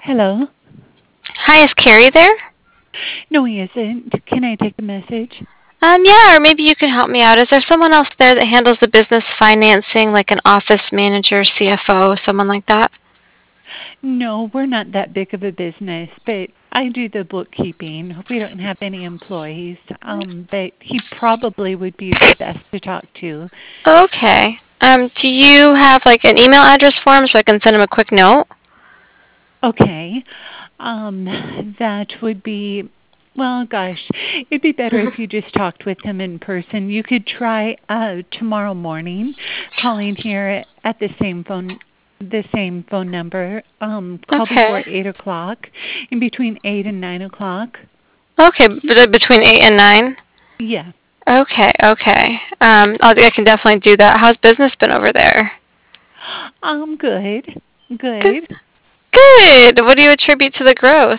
Hello? Hi, is Carrie there? No, he isn't. Can I take a message? Yeah, or maybe you can help me out. Is there someone else there that handles the business financing, like an office manager, CFO, someone like that? No, we're not that big of a business, but I do the bookkeeping. We don't have any employees, but he probably would be the best to talk to. Okay. Do you have like an email address for him so I can send him a quick note? Okay. That would be, well, gosh, it'd be better if you just talked with him in person. You could try tomorrow morning calling here at the same phone number. Call before Okay. 8 o'clock, in between 8 and 9 o'clock. Okay, between 8 and 9? Yeah. Okay. I can definitely do that. How's business been over there? Good. Good. Good. Good. What do you attribute to the growth?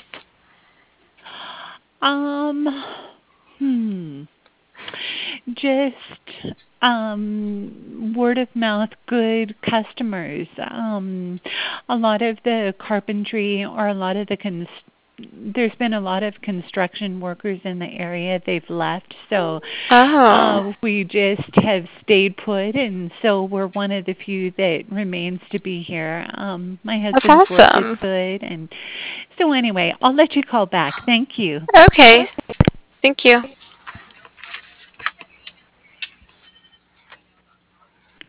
Um, hmm. Just word of mouth, good customers. A lot of the carpentry or a lot of the there's been a lot of construction workers in the area. They've left, so Oh, we just have stayed put, and so we're one of the few that remains to be here. My that's husband's work is awesome. good, and so anyway, I'll let you call back. Thank you. Okay. Thank you.